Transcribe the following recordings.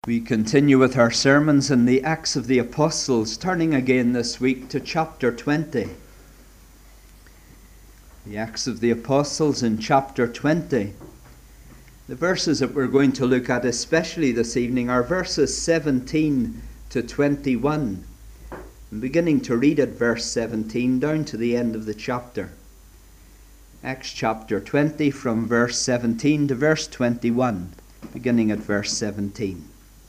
We continue with our sermons in the Acts of the Apostles, turning again this week to chapter 20. The Acts of the Apostles in chapter 20. The verses that we're going to look at especially this evening are verses 17 to 21. I'm beginning to read at verse 17 down to the end of the chapter. Acts chapter 20 from verse 17 to verse 21, beginning at verse 17.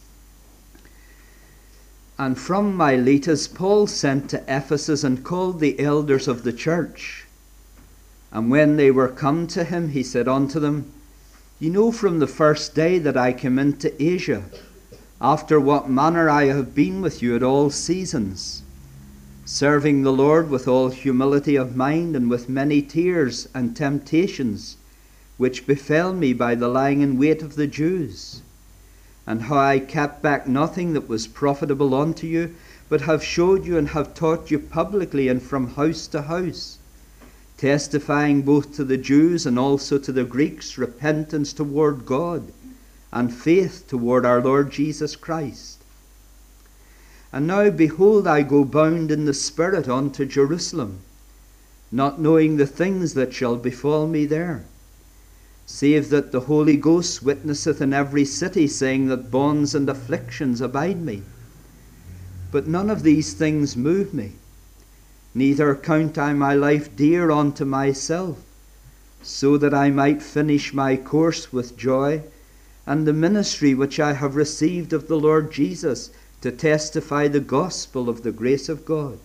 And from Miletus Paul sent to Ephesus and called the elders of the church. And when they were come to him, he said unto them, Ye know from the first day that I came into Asia, after what manner I have been with you at all seasons, serving the Lord with all humility of mind and with many tears and temptations, which befell me by the lying in wait of the Jews, and how I kept back nothing that was profitable unto you, but have showed you and have taught you publicly and from house to house, testifying both to the Jews and also to the Greeks repentance toward God and faith toward our Lord Jesus Christ. And now, behold, I go bound in the Spirit unto Jerusalem, not knowing the things that shall befall me there, save that the Holy Ghost witnesseth in every city, saying that bonds and afflictions abide me. But none of these things move me, neither count I my life dear unto myself, so that I might finish my course with joy, and the ministry which I have received of the Lord Jesus, to testify the gospel of the grace of God.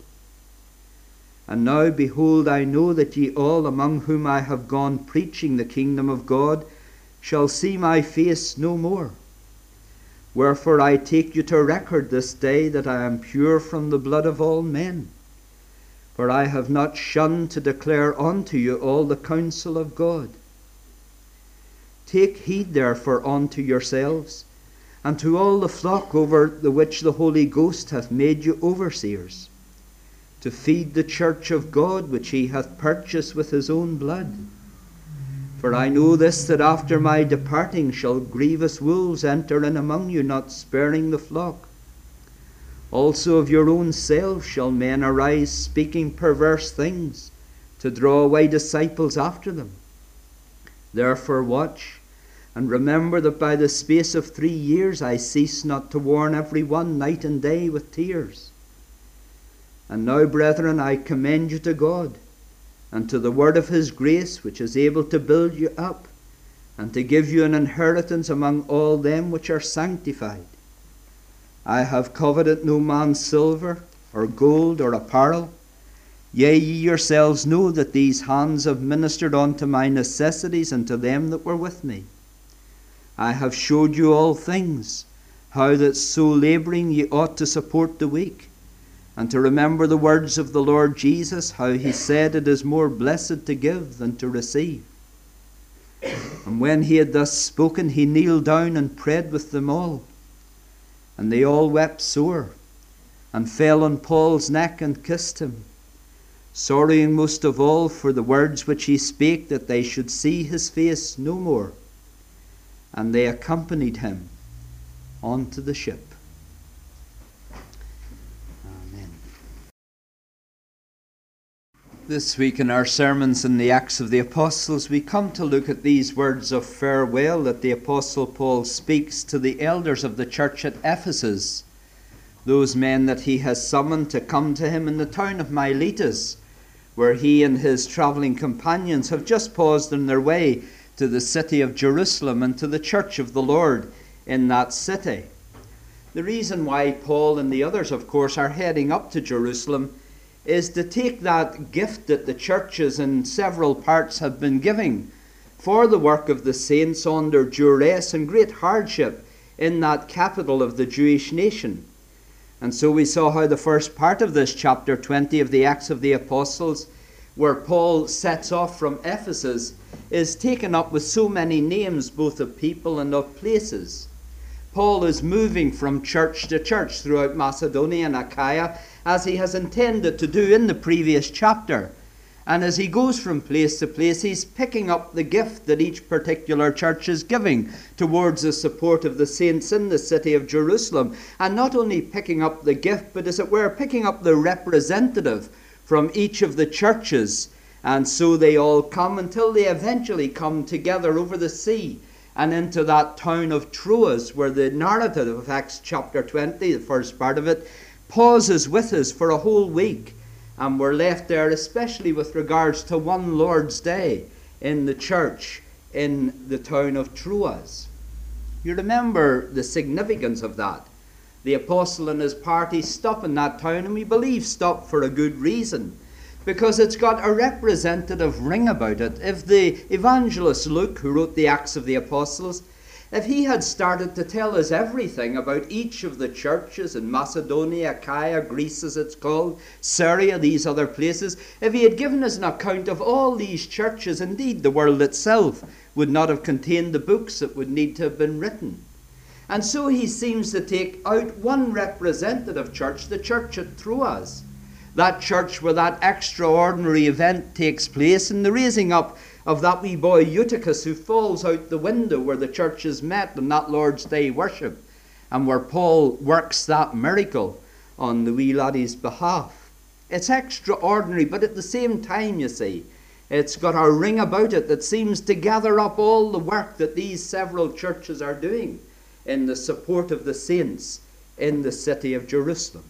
And now, behold, I know that ye all among whom I have gone preaching the kingdom of God shall see my face no more. Wherefore I take you to record this day that I am pure from the blood of all men. For I have not shunned to declare unto you all the counsel of God. Take heed therefore unto yourselves, and to all the flock over the which the Holy Ghost hath made you overseers, to feed the church of God which he hath purchased with his own blood. For I know this, that after my departing shall grievous wolves enter in among you, not sparing the flock. Also of your own selves shall men arise, speaking perverse things, to draw away disciples after them. Therefore watch, and remember that by the space of 3 years I cease not to warn every one night and day with tears. And now, brethren, I commend you to God, and to the word of his grace, which is able to build you up, and to give you an inheritance among all them which are sanctified. I have coveted no man's silver, or gold, or apparel. Yea, ye yourselves know that these hands have ministered unto my necessities and to them that were with me. I have showed you all things, how that so labouring ye ought to support the weak, and to remember the words of the Lord Jesus, how he said, It is more blessed to give than to receive. And when he had thus spoken, he kneeled down and prayed with them all. And they all wept sore, and fell on Paul's neck and kissed him, sorrowing most of all for the words which he spake, that they should see his face no more. And they accompanied him unto the ship. This week in our sermons in the Acts of the Apostles, we come to look at these words of farewell that the Apostle Paul speaks to the elders of the church at Ephesus, those men that he has summoned to come to him in the town of Miletus, where he and his travelling companions have just paused on their way to the city of Jerusalem and to the church of the Lord in that city. The reason why Paul and the others, of course, are heading up to Jerusalem is to take that gift that the churches in several parts have been giving for the work of the saints under duress and great hardship in that capital of the Jewish nation. And so we saw how the first part of this chapter 20 of the Acts of the Apostles, where Paul sets off from Ephesus, is taken up with so many names, both of people and of places. Paul is moving from church to church throughout Macedonia and Achaia, as he has intended to do in the previous chapter. And as he goes from place to place, he's picking up the gift that each particular church is giving towards the support of the saints in the city of Jerusalem. And not only picking up the gift, but as it were, picking up the representative from each of the churches. And so they all come until they eventually come together over the sea and into that town of Troas, where the narrative of Acts chapter 20, the first part of it, pauses with us for a whole week. And we're left there, especially with regards to one Lord's Day in the church in the town of Troas. You remember the significance of that. The apostle and his party stop in that town, and we believe stop for a good reason, because it's got a representative ring about it. If the evangelist Luke, who wrote the Acts of the Apostles, if he had started to tell us everything about each of the churches in Macedonia, Achaia, Greece as it's called, Syria, these other places, if he had given us an account of all these churches, indeed the world itself would not have contained the books that would need to have been written. And so he seems to take out one representative church, the church at Troas, that church where that extraordinary event takes place in the raising up of that wee boy Eutychus, who falls out the window where the churches met on that Lord's Day worship, and where Paul works that miracle on the wee laddie's behalf. It's extraordinary, but at the same time, you see, it's got a ring about it that seems to gather up all the work that these several churches are doing in the support of the saints in the city of Jerusalem.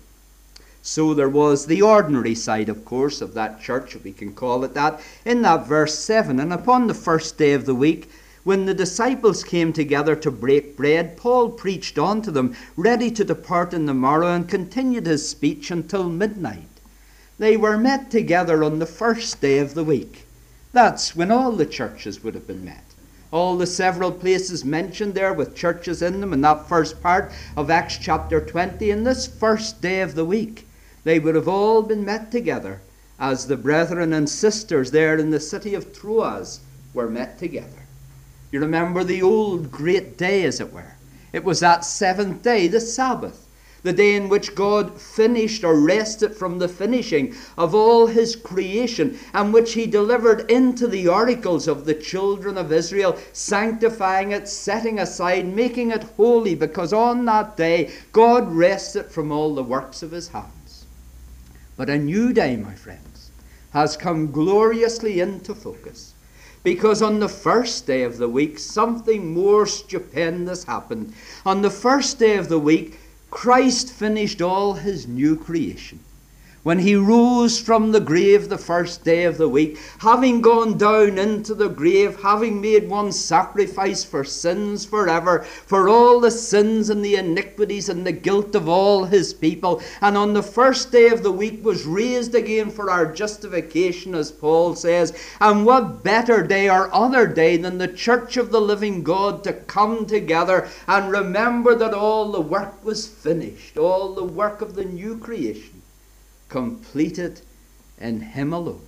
So there was the ordinary side, of course, of that church, if we can call it that, in that verse 7. And upon the first day of the week, when the disciples came together to break bread, Paul preached unto them, ready to depart in the morrow, and continued his speech until midnight. They were met together on the first day of the week. That's when all the churches would have been met. All the several places mentioned there with churches in them in that first part of Acts chapter 20, in this first day of the week, they would have all been met together as the brethren and sisters there in the city of Troas were met together. You remember the old great day, as it were. It was that seventh day, the Sabbath, the day in which God finished or rested from the finishing of all his creation, and which he delivered into the oracles of the children of Israel, sanctifying it, setting aside, making it holy, because on that day God rested from all the works of his hands. But a new day, my friends, has come gloriously into focus, because on the first day of the week, something more stupendous happened. On the first day of the week, Christ finished all his new creation. When he rose from the grave the first day of the week, having gone down into the grave, having made one sacrifice for sins forever, for all the sins and the iniquities and the guilt of all his people, and on the first day of the week was raised again for our justification, as Paul says. And what better day or other day than the church of the living God to come together and remember that all the work was finished, all the work of the new creation completed in him alone.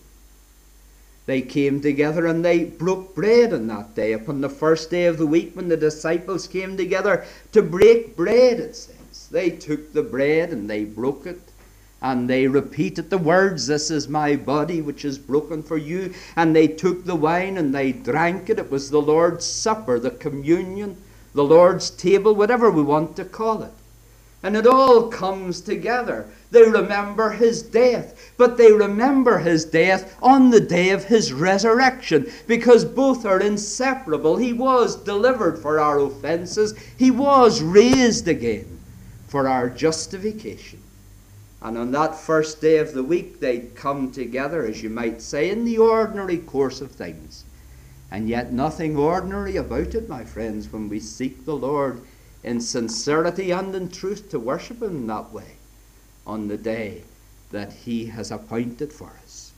They came together and they broke bread on that day, upon the first day of the week, when the disciples came together to break bread, it says. They took the bread and they broke it, and they repeated the words, "This is my body which is broken for you." And they took the wine and they drank it. It was the Lord's Supper, the communion, the Lord's table, whatever we want to call it. And it all comes together. They remember his death, but they remember his death on the day of his resurrection, because both are inseparable. He was delivered for our offenses. He was raised again for our justification. And on that first day of the week, they'd come together, as you might say, in the ordinary course of things. And yet nothing ordinary about it, my friends, when we seek the Lord in sincerity and in truth to worship him that way on the day that he has appointed for us.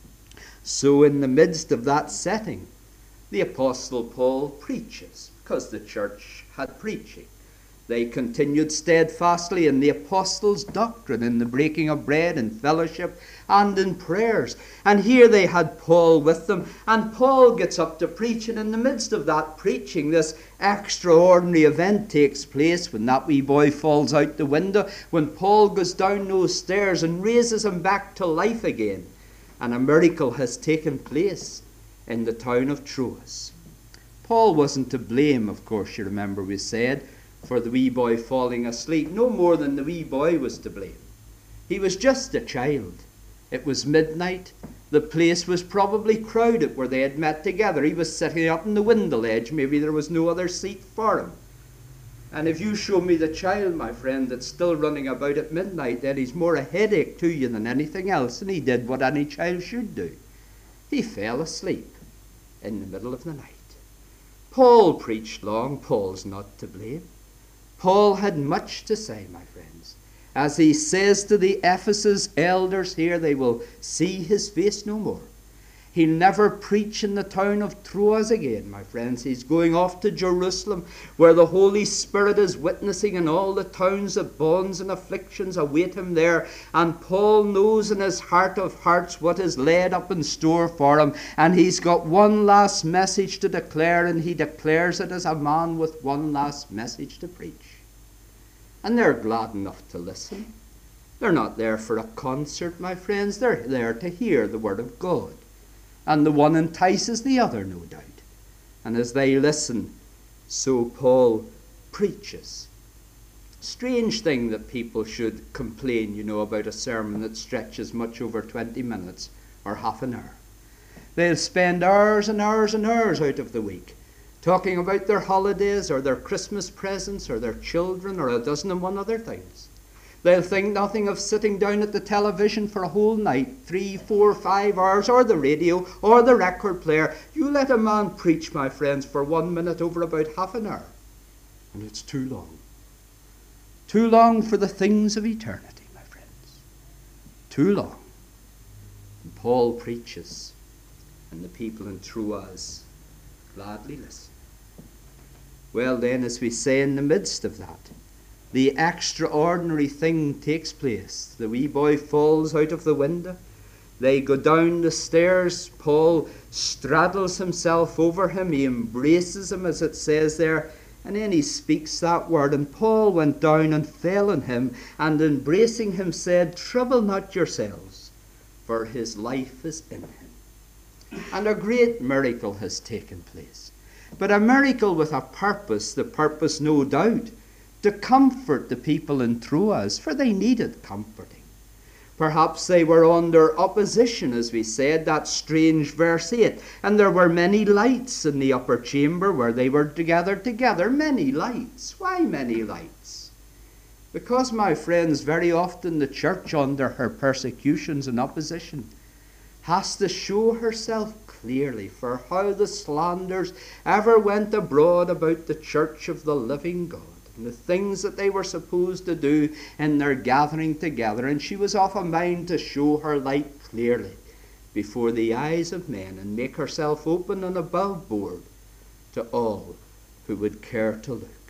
So in the midst of that setting, the Apostle Paul preaches, because the church had preaching. They continued steadfastly in the apostles' doctrine, in the breaking of bread, in fellowship, and in prayers. And here they had Paul with them, and Paul gets up to preach, and in the midst of that preaching, this extraordinary event takes place when that wee boy falls out the window, when Paul goes down those stairs and raises him back to life again. and a miracle has taken place in the town of Troas. Paul wasn't to blame, of course, you remember we said, for the wee boy falling asleep, no more than the wee boy was to blame. He was just a child. It was midnight. The place was probably crowded where they had met together. He was sitting up on the window ledge. Maybe there was no other seat for him. And if you show me the child, my friend, that's still running about at midnight, then he's more a headache to you than anything else. And he did what any child should do. He fell asleep in the middle of the night. Paul preached long. Paul's not to blame. Paul had much to say, my friends. As he says to the Ephesus elders here, they will see his face no more. He'll never preach in the town of Troas again, my friends. He's going off to Jerusalem, where the Holy Spirit is witnessing, and all the towns of bonds and afflictions await him there. And Paul knows in his heart of hearts what is laid up in store for him. And he's got one last message to declare, and he declares it as a man with one last message to preach. And they're glad enough to listen. They're not there for a concert, my friends. They're there to hear the word of God. And the one entices the other, no doubt. And as they listen, so Paul preaches. Strange thing that people should complain, about a sermon that stretches much over 20 minutes or half an hour. They'll spend hours and hours and hours out of the week talking about their holidays or their Christmas presents or their children or a dozen and one other things. They'll think nothing of sitting down at the television for a whole night, 3, 4, 5 hours, or the radio, or the record player. You let a man preach, my friends, for 1 minute over about half an hour, and it's too long. Too long for the things of eternity, my friends. Too long. And Paul preaches, and the people in Troas gladly listen. Well then, as we say, in the midst of that, the extraordinary thing takes place. The wee boy falls out of the window. They go down the stairs. Paul straddles himself over him. He embraces him, as it says there. And then he speaks that word. And Paul went down and fell on him, and embracing him said, "Trouble not yourselves, for his life is in him." And a great miracle has taken place. But a miracle with a purpose, the purpose, no doubt, to comfort the people in Troas, for they needed comforting. Perhaps they were under opposition, as we said, that strange verse 8. And there were many lights in the upper chamber where they were gathered together. Many lights. Why many lights? Because, my friends, very often the church, under her persecutions and opposition, has to show herself clearly for how the slanders ever went abroad about the church of the living God, and the things that they were supposed to do in their gathering together. And she was of a mind to show her light clearly before the eyes of men and make herself open and above board to all who would care to look.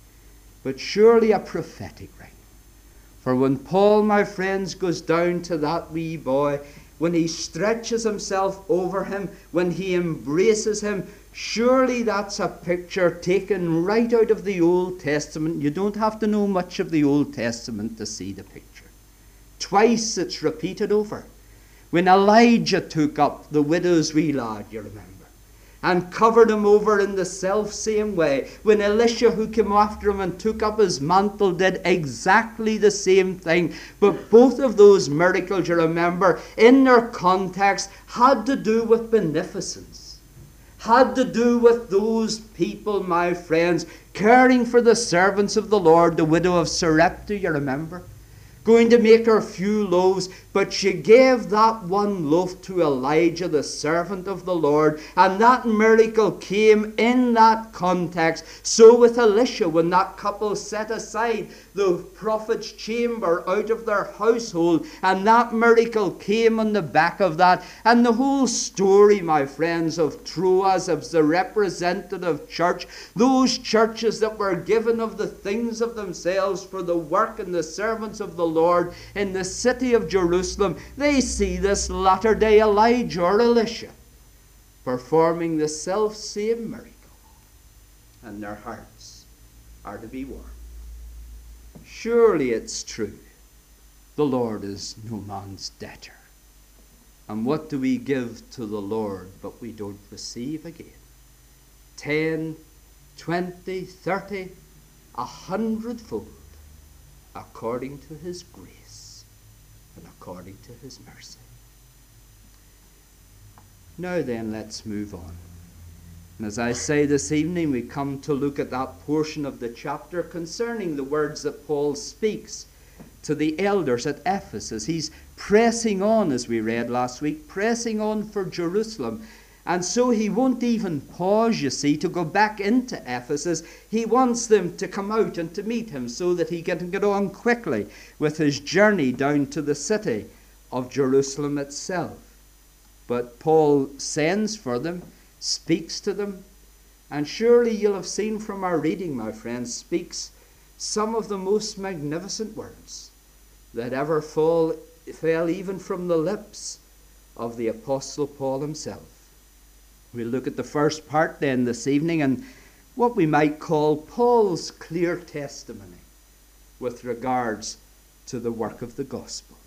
But surely a prophetic ring. For when Paul, my friends, goes down to that wee boy, when he stretches himself over him, when he embraces him, surely that's a picture taken right out of the Old Testament. You don't have to know much of the Old Testament to see the picture. Twice it's repeated over. When Elijah took up the widow's wee lad, you remember, and covered him over in the self-same way. When Elisha, who came after him and took up his mantle, did exactly the same thing. But both of those miracles, you remember, in their context, had to do with beneficence. Had to do with those people, my friends, caring for the servants of the Lord. The widow of Sarepta, you remember, going to make her few loaves, but she gave that one loaf to Elijah, the servant of the Lord, and that miracle came in that context. So with Elisha, when that couple set aside the prophet's chamber out of their household, and that miracle came on the back of that. And the whole story, my friends, of Troas as the representative church, those churches that were given of the things of themselves for the work and the servants of the Lord in the city of Jerusalem, they see this latter-day Elijah or Elisha performing the self-same miracle, and their hearts are to be warmed. Surely it's true. The Lord is no man's debtor. And what do we give to the Lord, but we don't receive again? 10, 20, 30, 100-fold, according to his grace and according to his mercy. Now then, let's move on. And as I say this evening, we come to look at that portion of the chapter concerning the words that Paul speaks to the elders at Ephesus. He's pressing on, as we read last week, pressing on for Jerusalem. And so he won't even pause, you see, to go back into Ephesus. He wants them to come out and to meet him so that he can get on quickly with his journey down to the city of Jerusalem itself. But Paul sends for them, speaks to them, and surely you'll have seen from our reading, my friends, speaks some of the most magnificent words that ever fell even from the lips of the Apostle Paul himself. We'll look at the first part then this evening, and what we might call Paul's clear testimony with regards to the work of the gospel.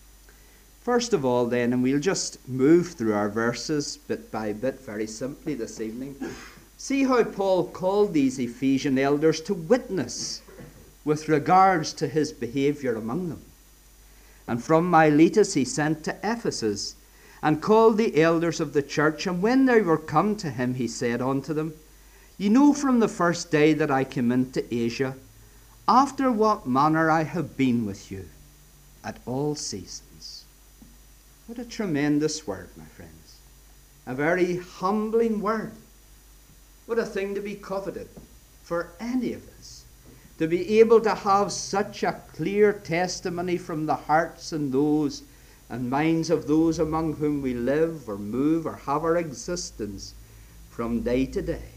First of all then, and we'll just move through our verses bit by bit very simply this evening, see how Paul called these Ephesian elders to witness with regards to his behavior among them. And from Miletus he sent to Ephesus, and called the elders of the church. And when they were come to him, he said unto them, Ye know from the first day that I came into Asia, after what manner I have been with you at all seasons. What a tremendous word, my friends. A very humbling word. What a thing to be coveted for any of us. To be able to have such a clear testimony from the hearts and those and minds of those among whom we live or move or have our existence from day to day.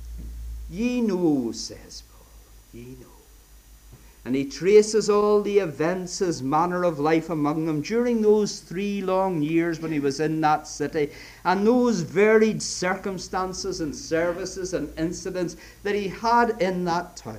Ye know, says Paul, ye know. And he traces all the events, his manner of life among them during those 3 long years when he was in that city, and those varied circumstances and services and incidents that he had in that town.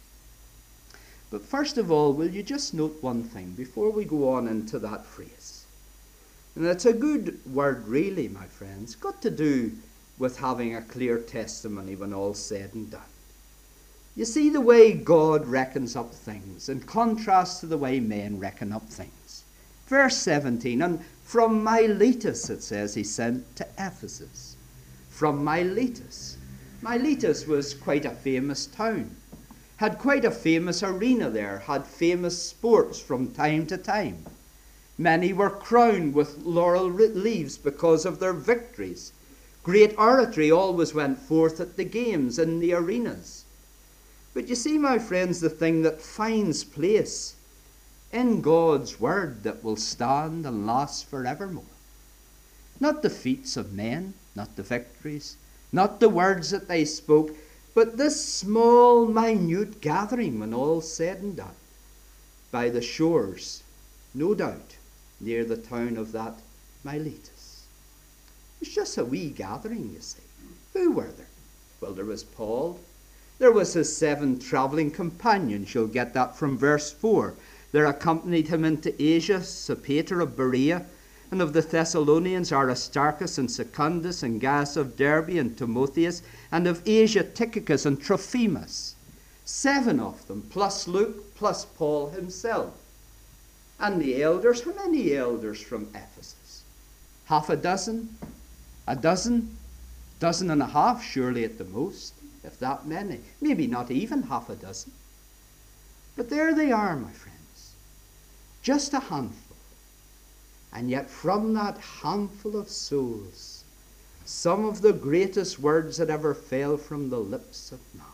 But first of all, will you just note one thing before we go on into that phrase? And it's a good word really, my friends. Got to do with having a clear testimony when all's said and done. You see the way God reckons up things in contrast to the way men reckon up things. Verse 17, and from Miletus, it says, he sent to Ephesus. From Miletus. Miletus was quite a famous town. Had quite a famous arena there. Had famous sports from time to time. Many were crowned with laurel leaves because of their victories. Great oratory always went forth at the games in the arenas. But you see, my friends, the thing that finds place in God's word that will stand and last forevermore. Not the feats of men, not the victories, not the words that they spoke, but this small, minute gathering when all's said and done by the shores, no doubt, near the town of that Miletus. It's just a wee gathering, you see. Who were there? Well, there was Paul. There was his 7 travelling companions. You'll get that from verse 4. There accompanied him into Asia, Sopater of Berea, and of the Thessalonians Aristarchus and Secundus and Gaius of Derbe and Timotheus, and of Asia Tychicus and Trophimus. 7 of them, plus Luke, plus Paul himself. And the elders, how many elders from Ephesus? Half a dozen? A dozen? Dozen and a half, surely at the most, if that many. Maybe not even half a dozen. But there they are, my friends. Just a handful. And yet from that handful of souls, some of the greatest words that ever fell from the lips of man.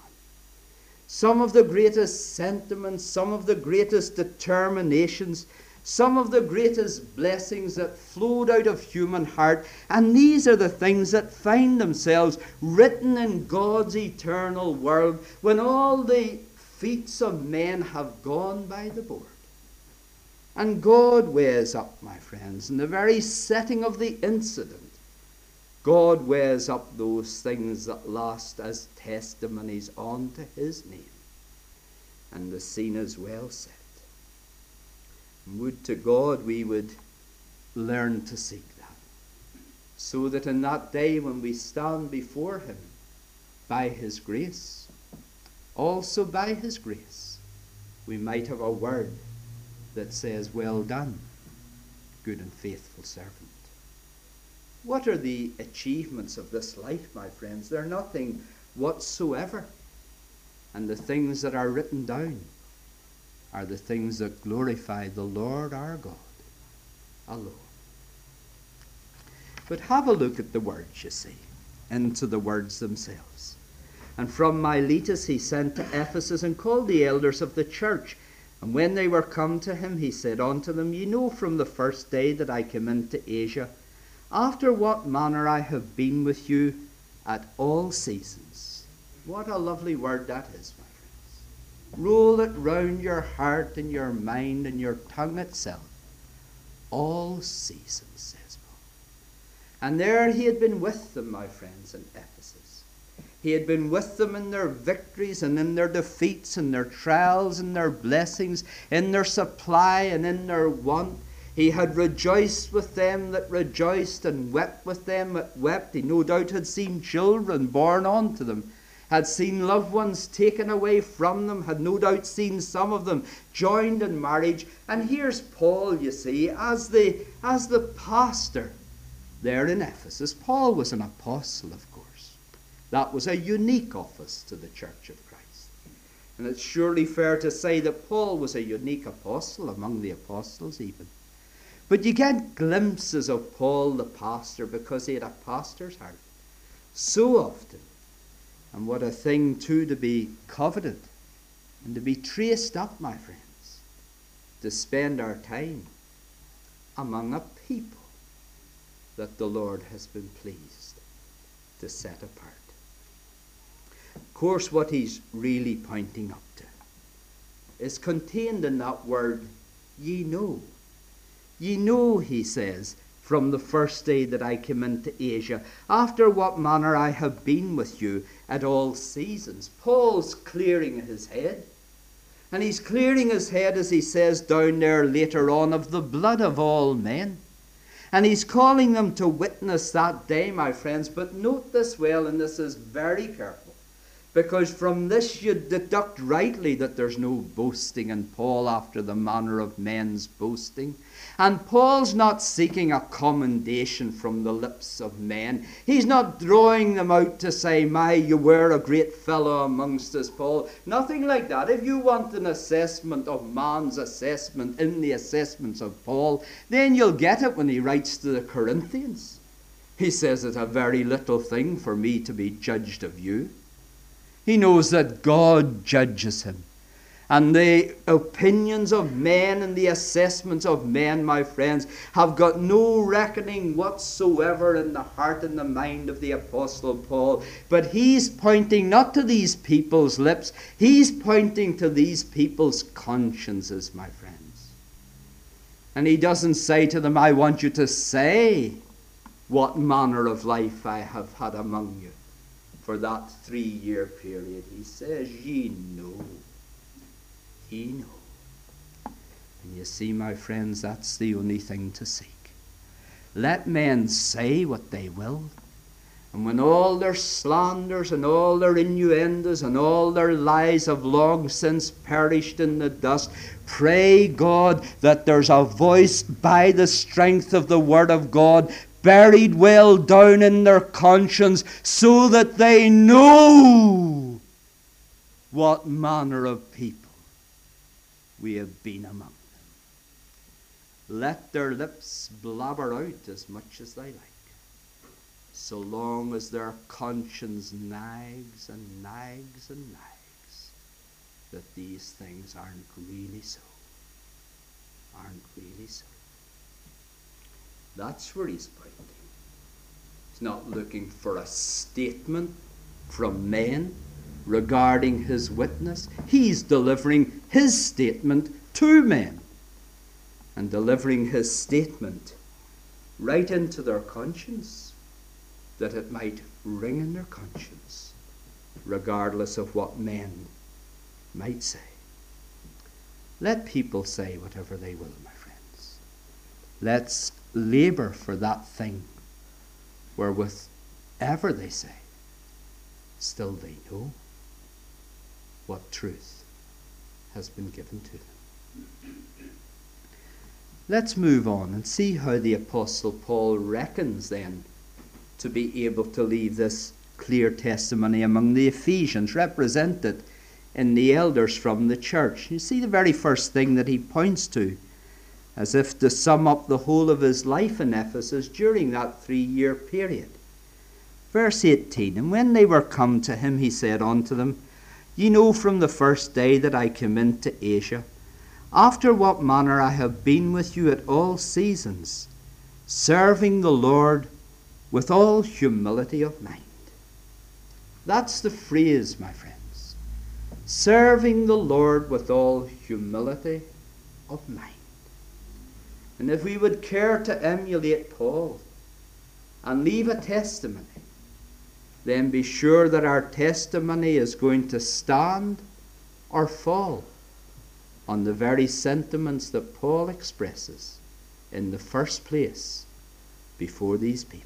Some of the greatest sentiments, some of the greatest determinations, some of the greatest blessings that flowed out of human heart. And these are the things that find themselves written in God's eternal world when all the feats of men have gone by the board. And God weighs up, my friends, in the very setting of the incident. God weighs up those things that last as testimonies unto his name. And the scene is well set. Would to God we would learn to seek that. so that in that day when we stand before him, by his grace, also by his grace, we might have a word that says, "Well done, good and faithful servant." What are the achievements of this life, my friends? They're nothing whatsoever. And the things that are written down are the things that glorify the Lord our God alone. But have a look at the words, you see, into the words themselves. "And from Miletus he sent to Ephesus, and called the elders of the church. And when they were come to him, he said unto them, Ye know from the first day that I came into Asia, after what manner I have been with you at all seasons." What a lovely word that is, my friends. Roll it round your heart and your mind and your tongue itself. All seasons, says Paul. And there he had been with them, my friends, in Ephesus. He had been with them in their victories and in their defeats, in their trials and their blessings, in their supply and in their want. He had rejoiced with them that rejoiced and wept with them that wept. He no doubt had seen children born unto them, had seen loved ones taken away from them, had no doubt seen some of them joined in marriage. And here's Paul, you see, as the pastor there in Ephesus. Paul was an apostle, of course. That was a unique office to the church of Christ. And it's surely fair to say that Paul was a unique apostle among the apostles even. But you get glimpses of Paul the pastor because he had a pastor's heart so often. And what a thing too to be coveted and to be traced up, my friends, to spend our time among a people that the Lord has been pleased to set apart. Of course, what he's really pointing up to is contained in that word, ye know. Ye know, he says, from the first day that I came into Asia, after what manner I have been with you at all seasons. Paul's clearing his head. And he's clearing his head, as he says down there later on, of the blood of all men. And he's calling them to witness that day, my friends. But note this well, and this is very careful, because from this you deduct rightly that there's no boasting in Paul after the manner of men's boasting. And Paul's not seeking a commendation from the lips of men. He's not drawing them out to say, my, you were a great fellow amongst us, Paul. Nothing like that. If you want an assessment of man's assessment in the assessments of Paul, then you'll get it when he writes to the Corinthians. He says it's a very little thing for me to be judged of you. He knows that God judges him. And the opinions of men and the assessments of men, my friends, have got no reckoning whatsoever in the heart and the mind of the Apostle Paul. But he's pointing not to these people's lips, he's pointing to these people's consciences, my friends. And he doesn't say to them, I want you to say what manner of life I have had among you for that 3-year period. He says, ye know. Ye know. And you see, my friends, that's the only thing to seek. Let men say what they will, and when all their slanders and all their innuendos and all their lies have long since perished in the dust, pray God that there's a voice by the strength of the Word of God buried well down in their conscience, so that they know what manner of people we have been among them. Let their lips blabber out as much as they like, so long as their conscience nags and nags and nags that these things aren't really so. Aren't really so. That's where he's pointing. He's not looking for a statement from men regarding his witness. He's delivering his statement to men, and delivering his statement right into their conscience, that it might ring in their conscience regardless of what men might say. Let people say whatever they will, my friends. Let's labor for that thing where whatever they say, still they know what truth has been given to them. Let's move on and see how the Apostle Paul reckons then to be able to leave this clear testimony among the Ephesians, represented in the elders from the church. You see the very first thing that he points to, as if to sum up the whole of his life in Ephesus during that 3-year period. Verse 18, and when they were come to him, he said unto them, Ye know from the first day that I came into Asia, after what manner I have been with you at all seasons, serving the Lord with all humility of mind. That's the phrase, my friends. Serving the Lord with all humility of mind. And if we would care to emulate Paul and leave a testimony, then be sure that our testimony is going to stand or fall on the very sentiments that Paul expresses in the first place before these people.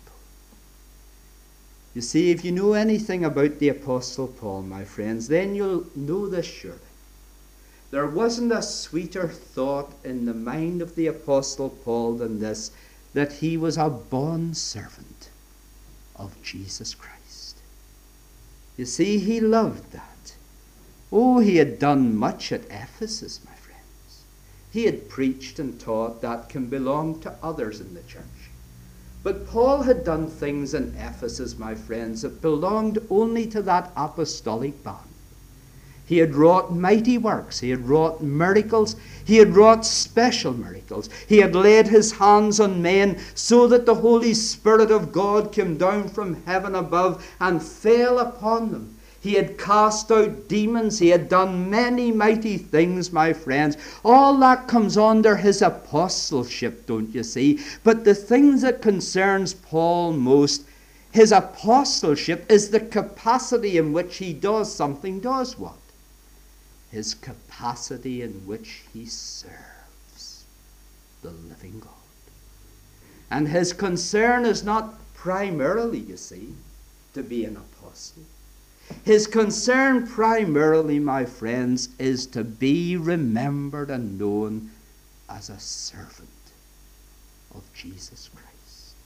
You see, if you know anything about the Apostle Paul, my friends, then you'll know this surely. There wasn't a sweeter thought in the mind of the Apostle Paul than this, that he was a bondservant of Jesus Christ. You see, he loved that. Oh, he had done much at Ephesus, my friends. He had preached and taught that can belong to others in the church. But Paul had done things in Ephesus, my friends, that belonged only to that apostolic band. He had wrought mighty works. He had wrought miracles. He had wrought special miracles. He had laid his hands on men so that the Holy Spirit of God came down from heaven above and fell upon them. He had cast out demons. He had done many mighty things, my friends. All that comes under his apostleship, don't you see? But the thing that concerns Paul most, his apostleship, is the capacity in which he does something. Does what? His capacity in which he serves the living God. And his concern is not primarily, you see, to be an apostle. His concern primarily, my friends, is to be remembered and known as a servant of Jesus Christ.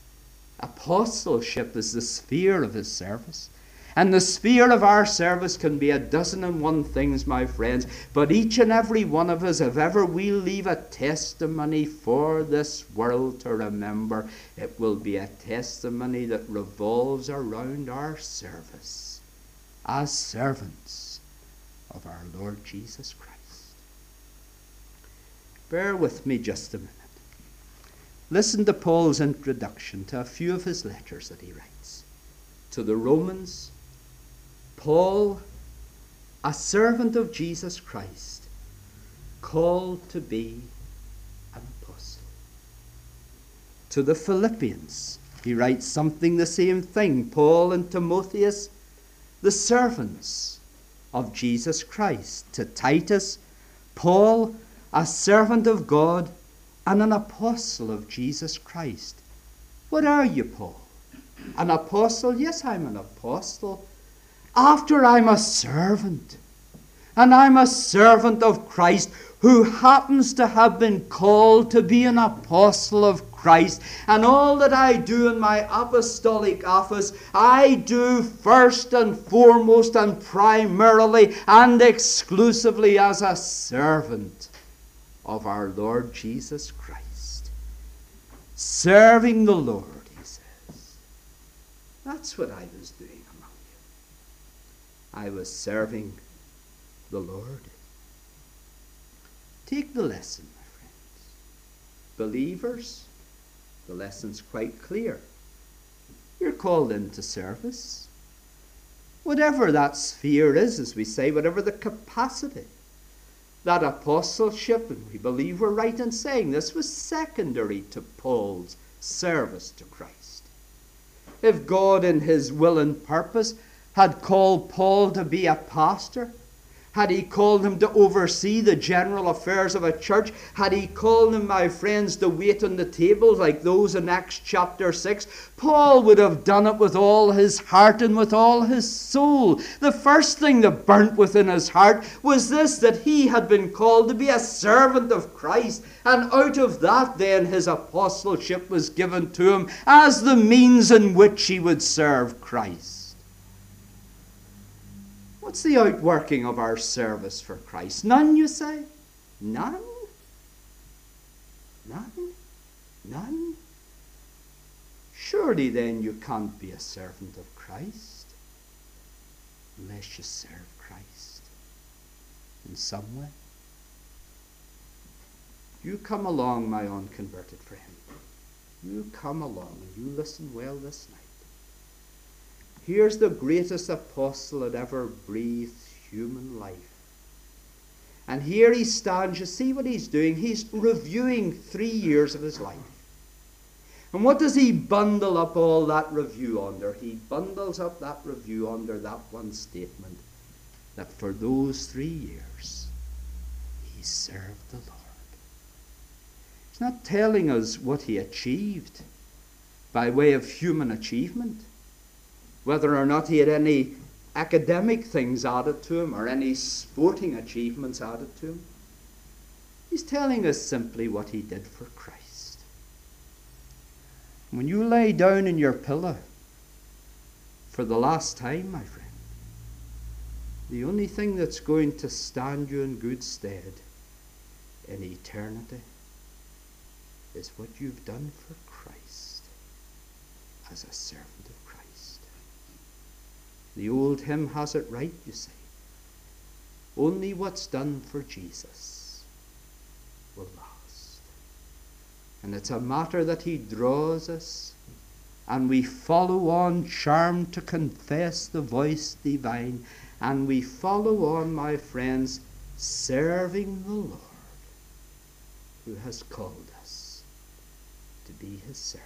Apostleship is the sphere of his service. And the sphere of our service can be 1,001 things, my friends. But each and every one of us, if ever we leave a testimony for this world to remember, it will be a testimony that revolves around our service as servants of our Lord Jesus Christ. Bear with me just a minute. Listen to Paul's introduction to a few of his letters that he writes. To the Romans, Paul, a servant of Jesus Christ, called to be an apostle. To the Philippians, he writes something the same thing. Paul and Timotheus, the servants of Jesus Christ. To Titus, Paul, a servant of God and an apostle of Jesus Christ. What are you, Paul? An apostle? Yes, I'm an apostle. After I'm a servant. And I'm a servant of Christ who happens to have been called to be an apostle of Christ. And all that I do in my apostolic office, I do first and foremost and primarily and exclusively as a servant of our Lord Jesus Christ. Serving the Lord, he says. That's what I was doing among you. I was serving the Lord. Take the lesson, my friends. Believers, the lesson's quite clear. You're called into service. Whatever that sphere is, as we say, whatever the capacity. That apostleship, and we believe we're right in saying this, was secondary to Paul's service to Christ. If God in his will and purpose had called Paul to be a pastor, Had he called him to oversee the general affairs of a church? Had he called him, my friends, to wait on the tables like those in Acts chapter 6? Paul would have done it with all his heart and with all his soul. The first thing that burnt within his heart was this, that he had been called to be a servant of Christ. And out of that then his apostleship was given to him as the means in which he would serve Christ. What's the outworking of our service for Christ? None, you say? None? None? None? Surely then you can't be a servant of Christ unless you serve Christ in some way. You come along, my unconverted friend. You come along and you listen well this night. Here's the greatest apostle that ever breathed human life. And here he stands. You see what he's doing? He's reviewing 3 years of his life. And what does he bundle up all that review under? He bundles up that review under that one statement, that for those 3 years he served the Lord. He's not telling us what he achieved by way of human achievement, whether or not he had any academic things added to him or any sporting achievements added to him. He's telling us simply what he did for Christ. When you lay down in your pillow for the last time, my friend, the only thing that's going to stand you in good stead in eternity is what you've done for Christ as a servant of Christ. The old hymn has it right, you see. Only what's done for Jesus will last. And it's a matter that he draws us, and we follow on, charmed to confess the voice divine, and we follow on, my friends, serving the Lord, who has called us to be his servants.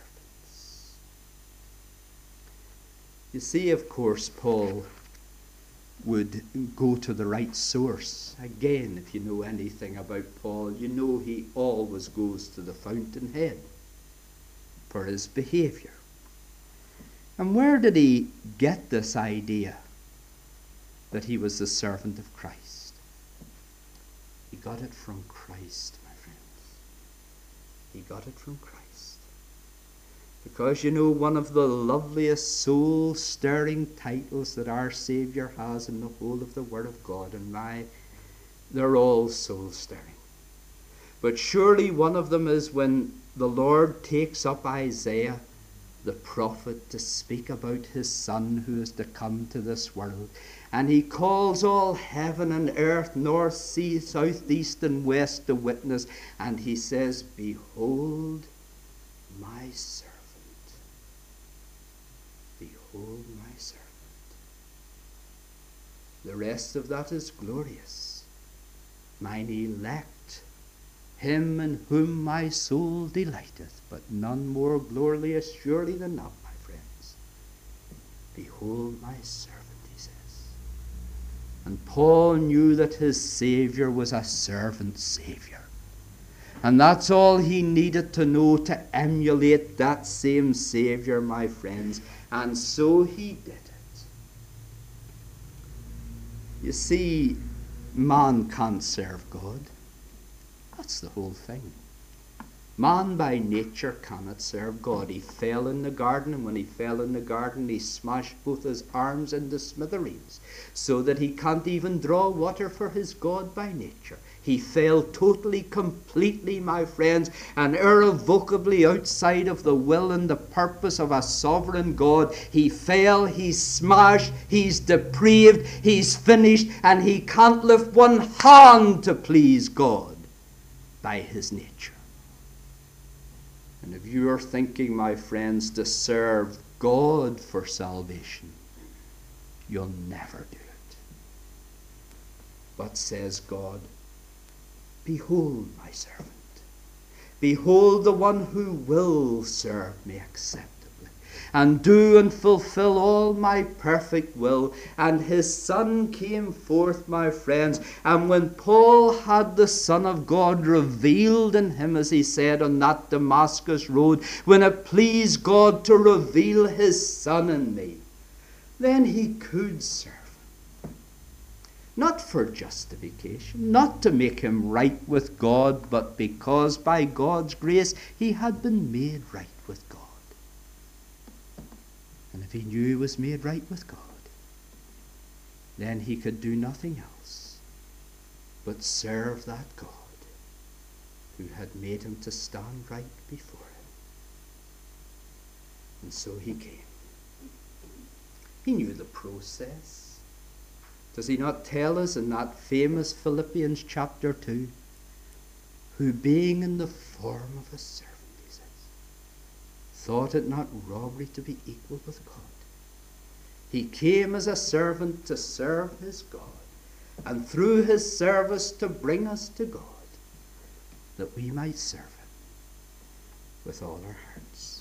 You see, of course, Paul would go to the right source. Again, if you know anything about Paul, you know he always goes to the fountainhead for his behavior. And where did he get this idea that he was the servant of Christ? He got it from Christ, my friends. He got it from Christ. Because, you know, one of the loveliest soul-stirring titles that our Saviour has in the whole of the Word of God, and they're all soul-stirring. But surely one of them is when the Lord takes up Isaiah, the prophet, to speak about his Son who is to come to this world. And he calls all heaven and earth, north, sea, south, east, and west to witness. And he says, "Behold my servant. Behold my servant." The rest of that is glorious. Mine elect, him in whom my soul delighteth, but none more glorious surely than that, my friends. Behold my servant, he says. And Paul knew that his Saviour was a servant Saviour. And that's all he needed to know to emulate that same Saviour, my friends. And so he did it. You see, man can't serve God. That's the whole thing. Man by nature cannot serve God. He fell in the garden, and when he fell in the garden, he smashed both his arms into smithereens, so that he can't even draw water for his God by nature. He fell totally, completely, my friends, and irrevocably outside of the will and the purpose of a sovereign God. He fell, he's smashed, he's depraved, he's finished, and he can't lift one hand to please God by his nature. And if you are thinking, my friends, to serve God for salvation, you'll never do it. But says God, "Behold my servant. Behold the one who will serve me acceptably." and do and fulfill all my perfect will. And his Son came forth, my friends, and when Paul had the Son of God revealed in him, as he said on that Damascus road, when it pleased God to reveal his Son in me, then he could serve. Not for justification, not to make him right with God, but because by God's grace he had been made right with God. And if he knew he was made right with God, then he could do nothing else but serve that God who had made him to stand right before him. And so he came. He knew the process. Does he not tell us in that famous Philippians chapter 2, who being in the form of a servant, he says, thought it not robbery to be equal with God. He came as a servant to serve his God, and through his service to bring us to God, that we might serve him with all our hearts.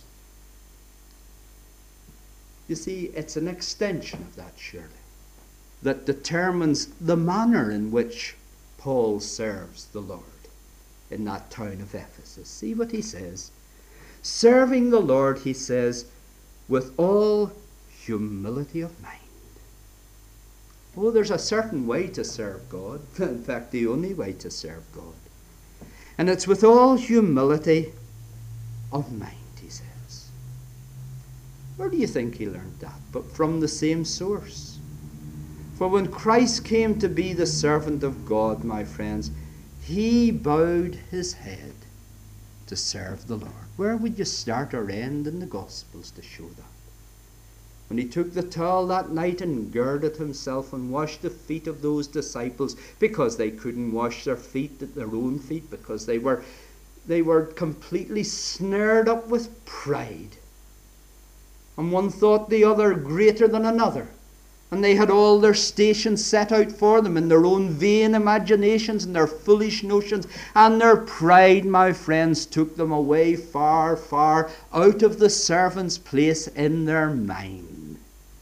You see, it's an extension of that, surely, that determines the manner in which Paul serves the Lord in that town of Ephesus. See what he says. Serving the Lord, he says, with all humility of mind. Oh, there's a certain way to serve God. In fact, the only way to serve God. And it's with all humility of mind, he says. Where do you think he learned that? But from the same source. For when Christ came to be the servant of God, my friends, he bowed his head to serve the Lord. Where would you start or end in the Gospels to show that? When he took the towel that night and girded himself and washed the feet of those disciples, because they couldn't wash their feet, their own feet, because they were completely snared up with pride. And one thought the other greater than another. And they had all their stations set out for them in their own vain imaginations and their foolish notions. And their pride, my friends, took them away far, far out of the servant's place in their mind.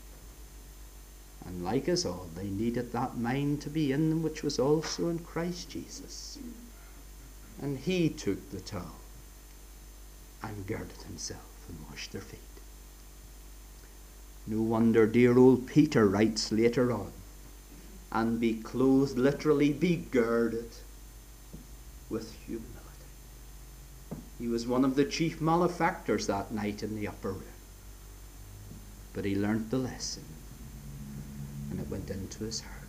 And like us all, they needed that mind to be in them, which was also in Christ Jesus. And he took the towel and girded himself and washed their feet. No wonder dear old Peter writes later on, and be clothed, literally be girded with humility. He was one of the chief malefactors that night in the upper room. But he learnt the lesson, and it went into his heart.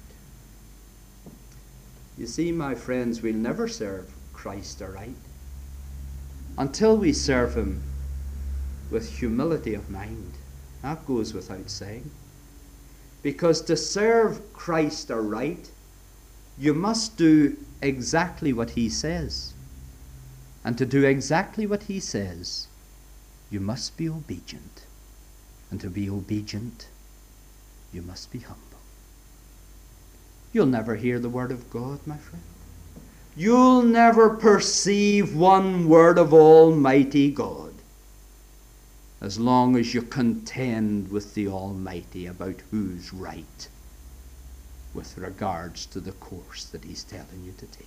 You see, my friends, we'll never serve Christ aright until we serve him with humility of mind. That goes without saying. Because to serve Christ aright, you must do exactly what he says. And to do exactly what he says, you must be obedient. And to be obedient, you must be humble. You'll never hear the word of God, my friend. You'll never perceive one word of Almighty God as long as you contend with the Almighty about who's right with regards to the course that he's telling you to take.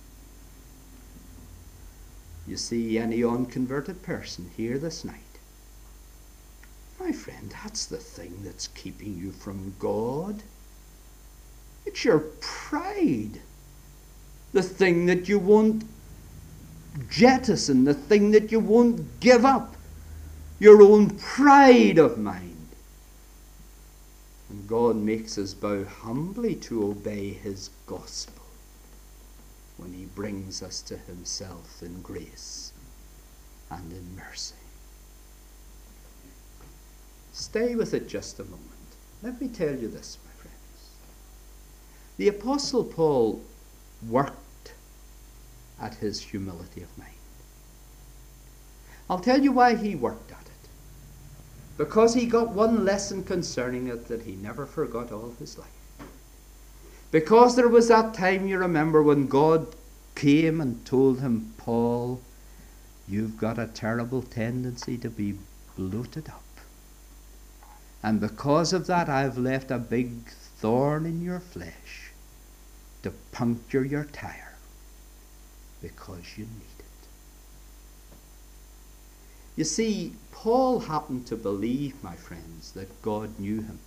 You see, any unconverted person here this night, my friend, that's the thing that's keeping you from God. It's your pride. The thing that you won't jettison, the thing that you won't give up. Your own pride of mind. And God makes us bow humbly to obey his gospel when he brings us to himself in grace and in mercy. Stay with it just a moment. Let me tell you this, my friends. The Apostle Paul worked at his humility of mind. I'll tell you why he worked at it. Because he got one lesson concerning it that he never forgot all his life. Because there was that time, you remember, when God came and told him, Paul, you've got a terrible tendency to be bloated up. And because of that, I've left a big thorn in your flesh to puncture your tire, because you need it. You see, Paul happened to believe, my friends, that God knew him.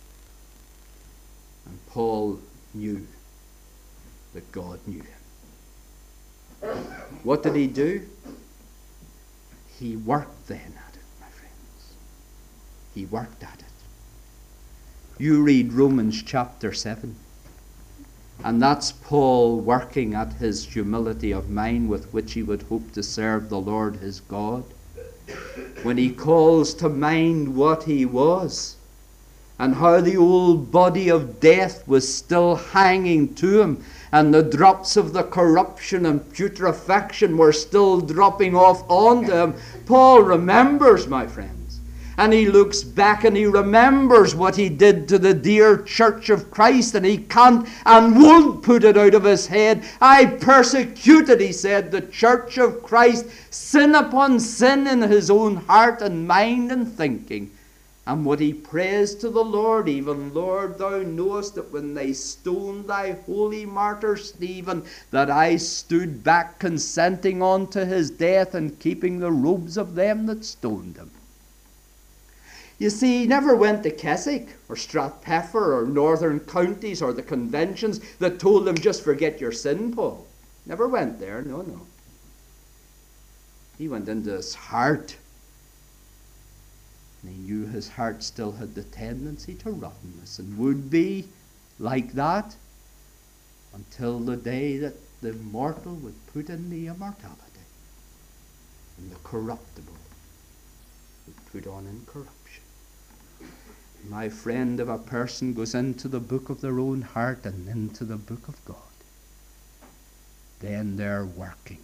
And Paul knew that God knew him. What did he do? He worked then at it, my friends. He worked at it. You read Romans chapter 7. And that's Paul working at his humility of mind with which he would hope to serve the Lord his God. When he calls to mind what he was, and how the old body of death was still hanging to him, and the drops of the corruption and putrefaction were still dropping off onto him, Paul remembers, my friends. And he looks back and he remembers what he did to the dear church of Christ, and he can't and won't put it out of his head. I persecuted, he said, the church of Christ, sin upon sin in his own heart and mind and thinking. And what he prays to the Lord, even, Lord, thou knowest that when they stoned thy holy martyr Stephen, that I stood back consenting unto his death and keeping the robes of them that stoned him. You see, he never went to Keswick or Strathpeffer or Northern Counties or the conventions that told him, just forget your sin, Paul. Never went there, no. He went into his heart. And he knew his heart still had the tendency to rottenness, and would be like that until the day that the mortal would put in the immortality, and the corruptible would put on incorruption. My friend, if a person goes into the book of their own heart and into the book of God, then they're working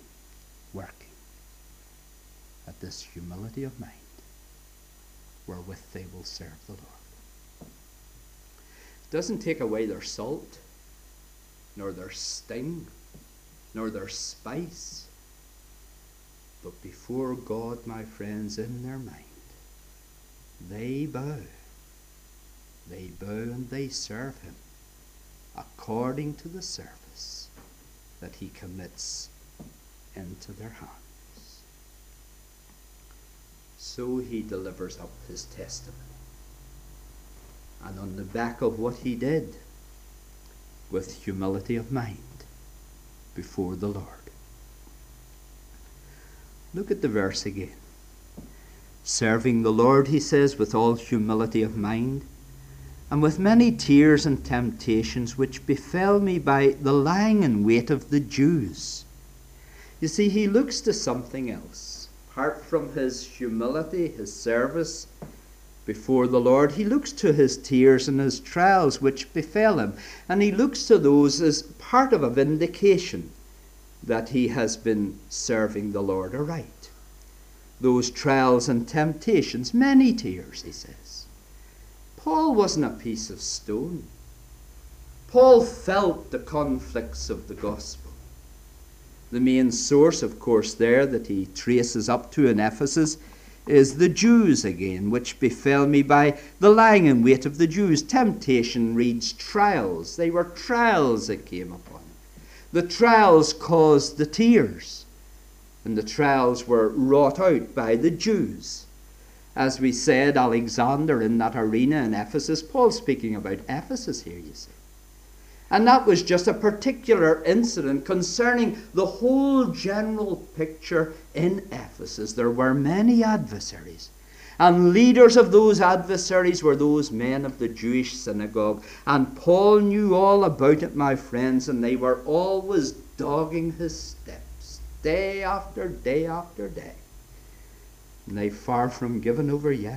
at this humility of mind, wherewith they will serve the Lord. It doesn't take away their salt, nor their sting, nor their spice, but before God, my friends, in their mind, they bow and they serve him according to the service that he commits into their hands. So he delivers up his testimony. And on the back of what he did, with humility of mind before the Lord. Look at the verse again. Serving the Lord, he says, with all humility of mind, and with many tears and temptations which befell me by the lying in wait of the Jews. You see, he looks to something else. Apart from his humility, his service before the Lord, he looks to his tears and his trials which befell him. And he looks to those as part of a vindication that he has been serving the Lord aright. Those trials and temptations, many tears, he says. Paul wasn't a piece of stone. Paul felt the conflicts of the gospel. The main source, of course, there that he traces up to in Ephesus is the Jews again, which befell me by the lying in wait of the Jews. Temptation reads trials. They were trials that came upon him. The trials caused the tears, and the trials were wrought out by the Jews. As we said, Alexander in that arena in Ephesus, Paul's speaking about Ephesus here, you see. And that was just a particular incident concerning the whole general picture in Ephesus. There were many adversaries. And leaders of those adversaries were those men of the Jewish synagogue. And Paul knew all about it, my friends, and they were always dogging his steps, day after day after day. And they far from given over yet.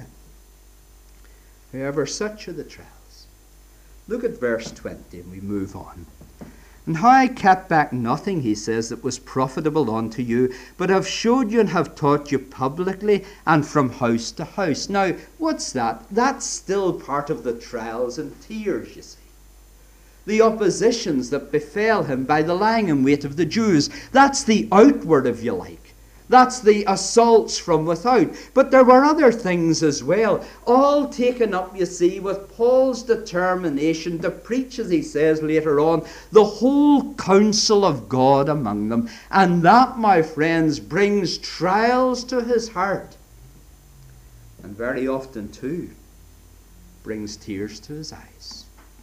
However, such are the trials. Look at verse 20 and we move on. And how I kept back nothing, he says, that was profitable unto you, but have showed you and have taught you publicly and from house to house. Now, what's that? That's still part of the trials and tears, you see. The oppositions that befell him by the lying in wait of the Jews. That's the outward, if you like. That's the assaults from without. But there were other things as well, all taken up, you see, with Paul's determination to preach, as he says later on, the whole counsel of God among them. And that, my friends, brings trials to his heart. And very often, too, brings tears to his eyes.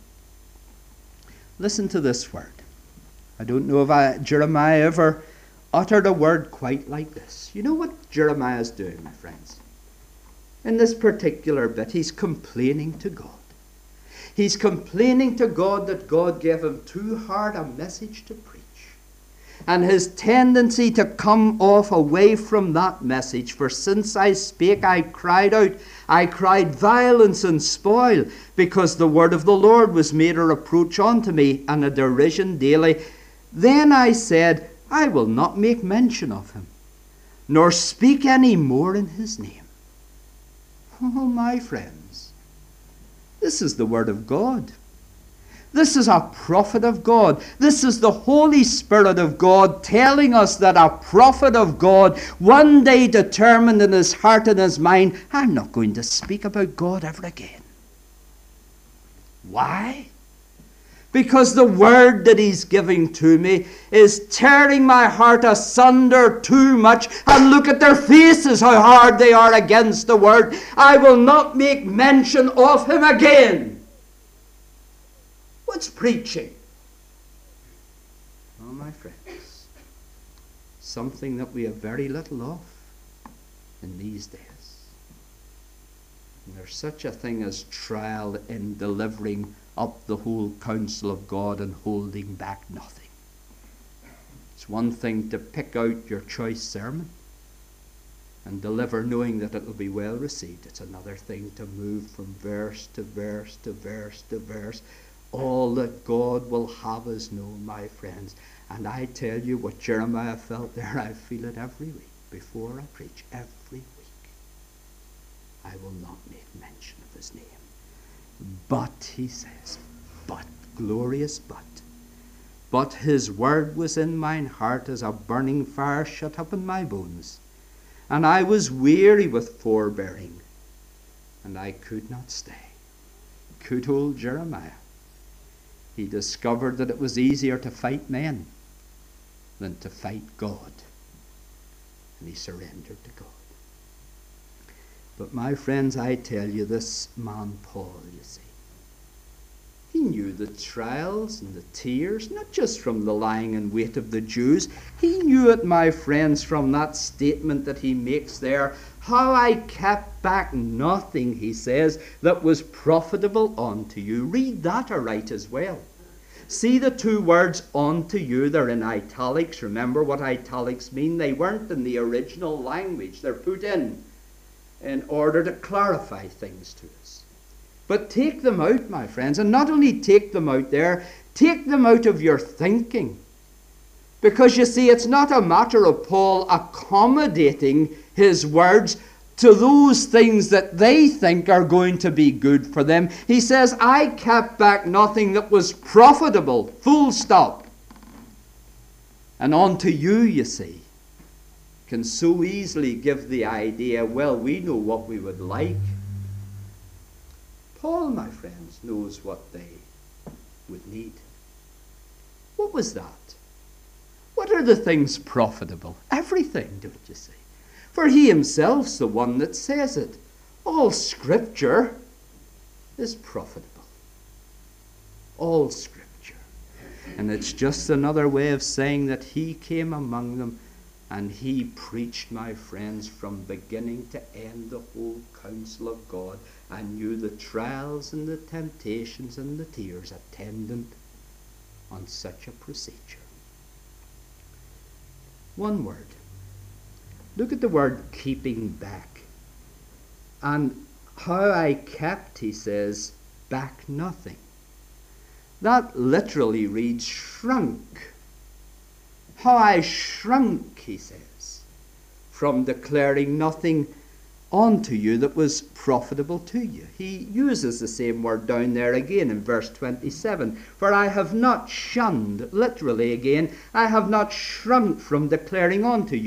Listen to this word. I don't know if Jeremiah ever uttered a word quite like this. You know what Jeremiah is doing, my friends? In this particular bit, he's complaining to God. He's complaining to God that God gave him too hard a message to preach. And his tendency to come off away from that message. For since I spake, I cried out. I cried violence and spoil, because the word of the Lord was made a reproach unto me, and a derision daily. Then I said, I will not make mention of him, nor speak any more in his name. Oh, my friends, this is the word of God. This is a prophet of God. This is the Holy Spirit of God telling us that a prophet of God one day determined in his heart and his mind, I'm not going to speak about God ever again. Why? Because the word that he's giving to me is tearing my heart asunder too much. And look at their faces, how hard they are against the word. I will not make mention of him again. What's preaching? Oh, my friends, something that we have very little of in these days. And there's such a thing as trial in delivering up the whole counsel of God and holding back nothing. It's one thing to pick out your choice sermon and deliver knowing that it will be well received. It's another thing to move from verse to verse to verse to verse. All that God will have us know, my friends. And I tell you what Jeremiah felt there, I feel it every week before I preach. Every week. I will not make mention of his name. But, he says, but, glorious but his word was in mine heart as a burning fire shut up in my bones. And I was weary with forbearing, and I could not stay. Good old Jeremiah. He discovered that it was easier to fight men than to fight God. And he surrendered to God. But my friends, I tell you, this man Paul, you see, he knew the trials and the tears, not just from the lying in wait of the Jews. He knew it, my friends, from that statement that he makes there. How I kept back nothing, he says, that was profitable unto you. Read that aright as well. See the two words, unto you, they're in italics. Remember what italics mean? They weren't in the original language. They're put in order to clarify things to us. But take them out, my friends, and not only take them out there, take them out of your thinking. Because you see, it's not a matter of Paul accommodating his words to those things that they think are going to be good for them. He says, I kept back nothing that was profitable, full stop. And unto you, you see, can so easily give the idea, well, we know what we would like. Paul, my friends, knows what they would need. What was that? What are the things profitable? Everything, don't you see? For he himself's the one that says it. All Scripture is profitable. All Scripture. And it's just another way of saying that he came among them and he preached, my friends, from beginning to end the whole counsel of God, and knew the trials and the temptations and the tears attendant on such a procedure. One word. Look at the word keeping back. And how I kept, he says, back nothing. That literally reads shrunk. How I shrunk, he says, from declaring nothing unto you that was profitable to you. He uses the same word down there again in verse 27. For I have not shunned, literally again, I have not shrunk from declaring unto you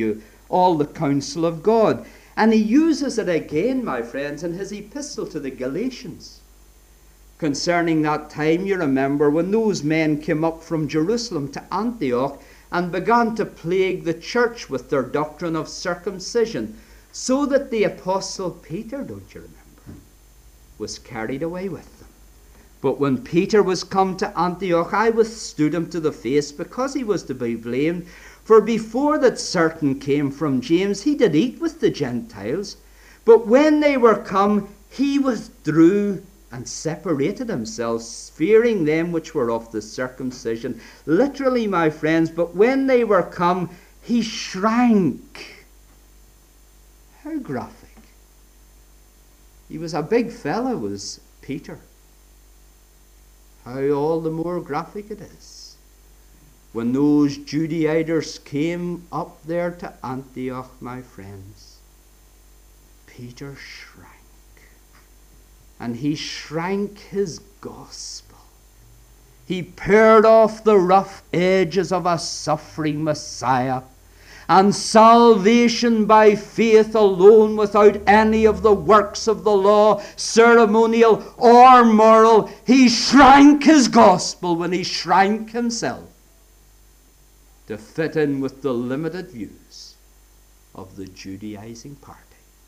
all the counsel of God. And he uses it again, my friends, in his epistle to the Galatians. Concerning that time, you remember, when those men came up from Jerusalem to Antioch and began to plague the church with their doctrine of circumcision, so that the apostle Peter, don't you remember, was carried away with them. But when Peter was come to Antioch, I withstood him to the face, because he was to be blamed. For before that certain came from James, he did eat with the Gentiles. But when they were come, he withdrew and separated himself, fearing them which were of the circumcision. Literally, my friends, but when they were come, he shrank. How graphic. He was a big fellow, was Peter. How all the more graphic it is when those Judaizers came up there to Antioch, my friends. Peter shrank. And he shrank his gospel. He pared off the rough edges of a suffering Messiah, and salvation by faith alone, without any of the works of the law, ceremonial or moral. He shrank his gospel when he shrank himself to fit in with the limited views of the Judaizing party.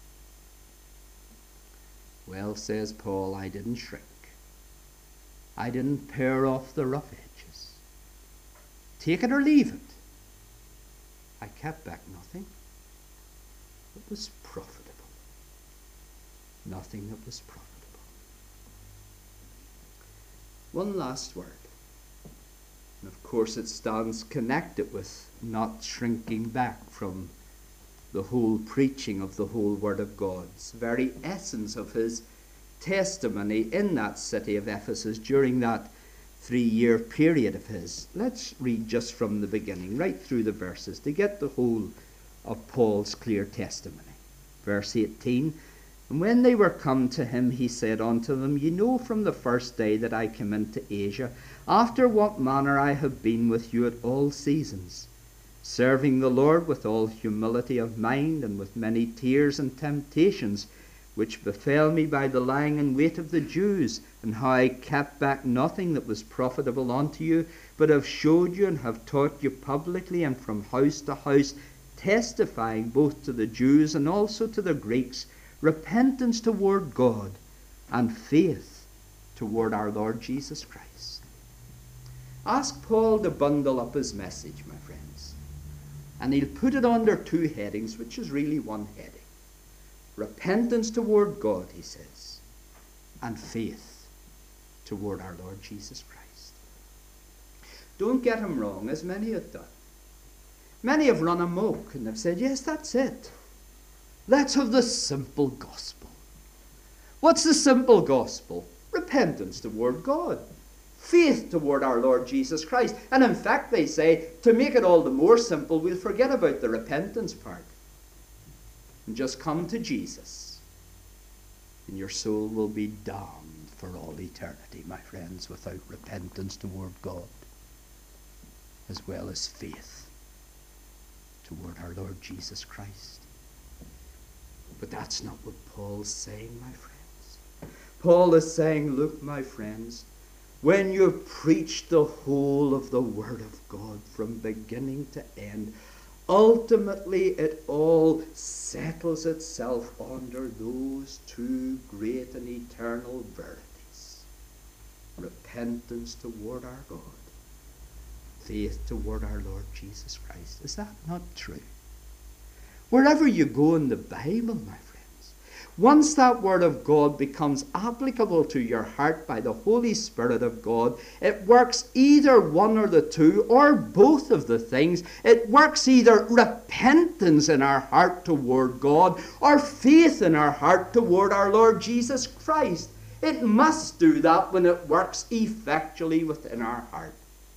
Well, says Paul, I didn't shrink. I didn't pare off the rough edges. Take it or leave it. I kept back nothing that was profitable. Nothing that was profitable. One last word. And of course it stands connected with not shrinking back from the whole preaching of the whole Word of God. It's the very essence of his testimony in that city of Ephesus during that 3-year period of his. Let's read just from the beginning, right through the verses, to get the whole of Paul's clear testimony. Verse 18, and when they were come to him, he said unto them, Ye know from the first day that I came into Asia, after what manner I have been with you at all seasons, serving the Lord with all humility of mind, and with many tears and temptations, which befell me by the lying in wait of the Jews, and how I kept back nothing that was profitable unto you, but have showed you and have taught you publicly and from house to house, testifying both to the Jews and also to the Greeks, repentance toward God and faith toward our Lord Jesus Christ. Ask Paul to bundle up his message, my friends, and he'll put it under 2 headings, which is really one heading. Repentance toward God, he says, and faith toward our Lord Jesus Christ. Don't get him wrong, as many have done. Many have run amok and have said, yes, that's it. Let's have the simple gospel. What's the simple gospel? Repentance toward God. Faith toward our Lord Jesus Christ. And in fact, they say, to make it all the more simple, we'll forget about the repentance part. And just come to Jesus. And your soul will be damned for all eternity, my friends, without repentance toward God, as well as faith toward our Lord Jesus Christ. But that's not what Paul's saying, my friends. Paul is saying, look, my friends, when you preach the whole of the Word of God from beginning to end, ultimately it all settles itself under those 2 great and eternal verities. Repentance toward our God, faith toward our Lord Jesus Christ. Is that not true? Wherever you go in the Bible, my friends, once that Word of God becomes applicable to your heart by the Holy Spirit of God, it works either one or the 2 or both of the things. It works either repentance in our heart toward God or faith in our heart toward our Lord Jesus Christ. It must do that when it works effectually within our heart.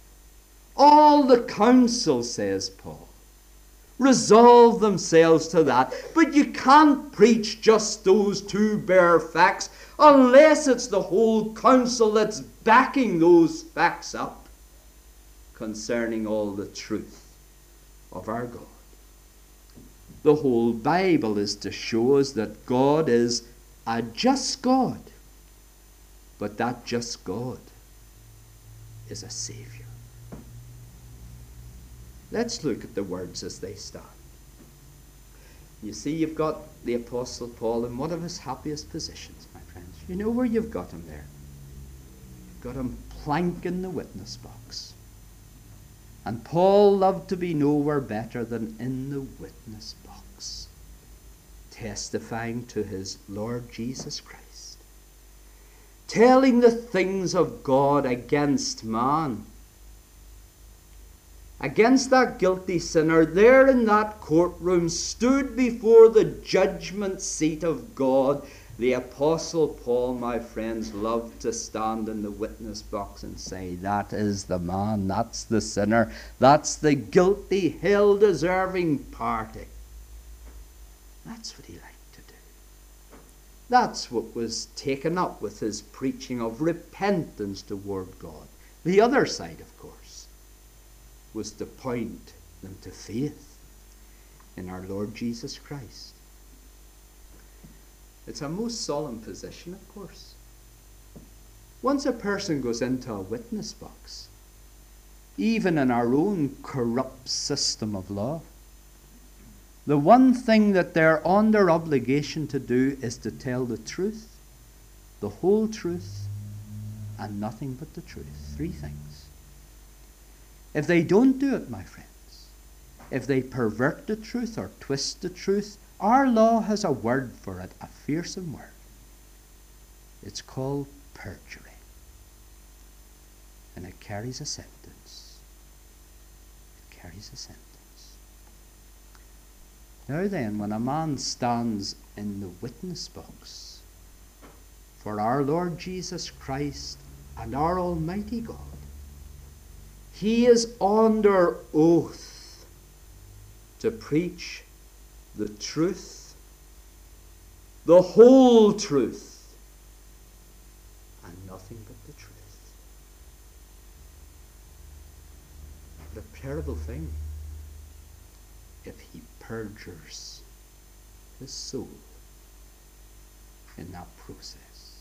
All the counsel, says Paul, resolve themselves to that. But you can't preach just those 2 bare facts unless it's the whole counsel that's backing those facts up concerning all the truth of our God. The whole Bible is to show us that God is a just God, but that just God is a Saviour. Let's look at the words as they stand. You see, you've got the Apostle Paul in one of his happiest positions, my friends. You know where you've got him there? You've got him planking the witness box. And Paul loved to be nowhere better than in the witness box, testifying to his Lord Jesus Christ, telling the things of God against man, against that guilty sinner there in that courtroom, stood before the judgment seat of God. The Apostle Paul, my friends, loved to stand in the witness box and say, that is the man, that's the sinner, that's the guilty, hell-deserving party. That's what he liked to do. That's what was taken up with his preaching of repentance toward God. The other side, of course, was to point them to faith in our Lord Jesus Christ. It's a most solemn position, of course. Once a person goes into a witness box, even in our own corrupt system of law, the one thing that they're under obligation to do is to tell the truth, the whole truth, and nothing but the truth. 3 things. If they don't do it, my friends, if they pervert the truth or twist the truth, our law has a word for it, a fearsome word. It's called perjury. And it carries a sentence. It carries a sentence. Now then, when a man stands in the witness box for our Lord Jesus Christ and our Almighty God, he is under oath to preach the truth, the whole truth, and nothing but the truth. What a terrible thing if he perjures his soul in that process.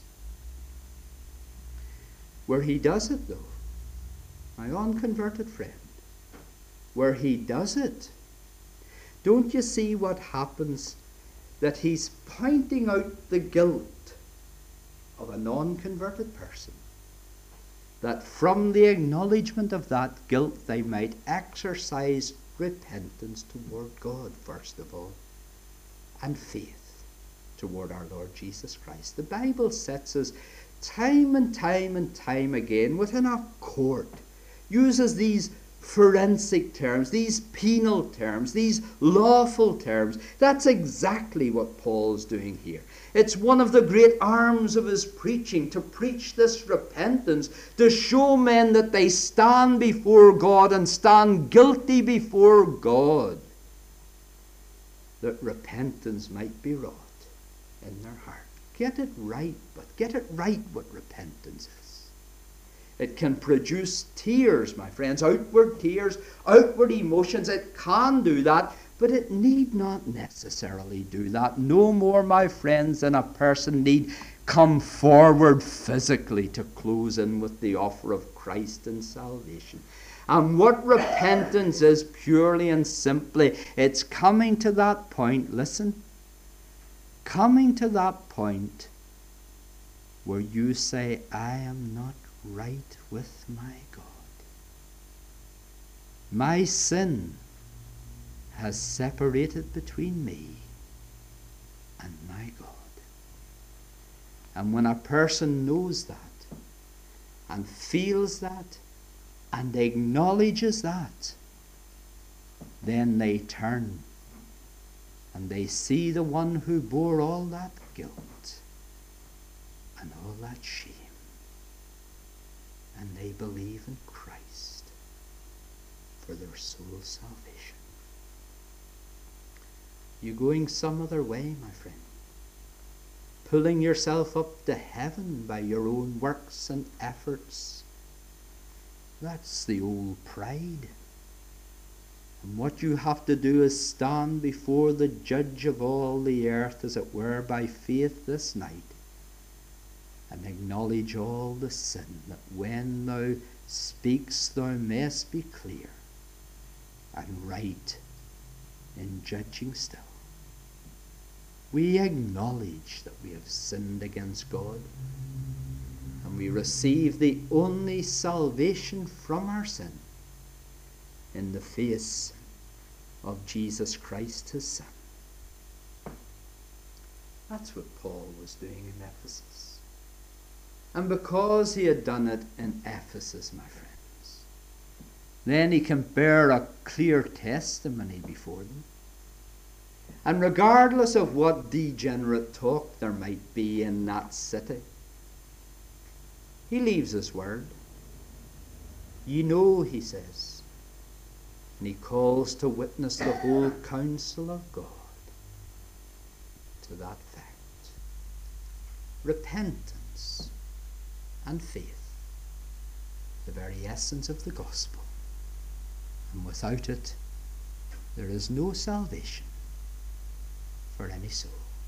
Where he does it, though, my unconverted friend, where he does it, don't you see what happens? That he's pointing out the guilt of a non-converted person. That from the acknowledgement of that guilt they might exercise repentance toward God, first of all, and faith toward our Lord Jesus Christ. The Bible sets us time and time and time again within a court, uses these forensic terms, these penal terms, these lawful terms. That's exactly what Paul's doing here. It's one of the great arms of his preaching, to preach this repentance, to show men that they stand before God and stand guilty before God, that repentance might be wrought in their heart. Get it right, but get it right what repentance is. It can produce tears, my friends, outward tears, outward emotions. It can do that, but it need not necessarily do that. No more, my friends, than a person need come forward physically to close in with the offer of Christ and salvation. And what repentance is, purely and simply, it's coming to that point, listen, coming to that point where you say, I am not right with my God. My sin has separated between me and my God. And when a person knows that and feels that and acknowledges that, then they turn and they see the one who bore all that guilt and all that shame, and they believe in Christ for their soul's salvation. You going some other way, my friend? Pulling yourself up to heaven by your own works and efforts? That's the old pride. And what you have to do is stand before the judge of all the earth, as it were, by faith this night, and acknowledge all the sin, that when thou speakst thou mayst be clear and right in judging still. We acknowledge that we have sinned against God, and we receive the only salvation from our sin in the face of Jesus Christ, his Son. That's what Paul was doing in Ephesus. And because he had done it in Ephesus, my friends, then he can bear a clear testimony before them. And regardless of what degenerate talk there might be in that city, he leaves his word. You know, he says, and he calls to witness the whole counsel of God to that fact. Repentance and faith, the very essence of the gospel. And without it, there is no salvation for any soul.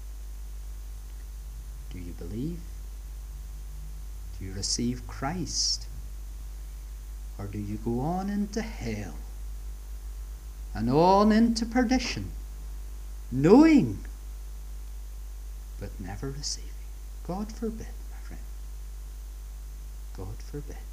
Do you believe? Do you receive Christ? Or do you go on into hell and on into perdition, knowing but never receiving? God forbid, my friend. God forbid.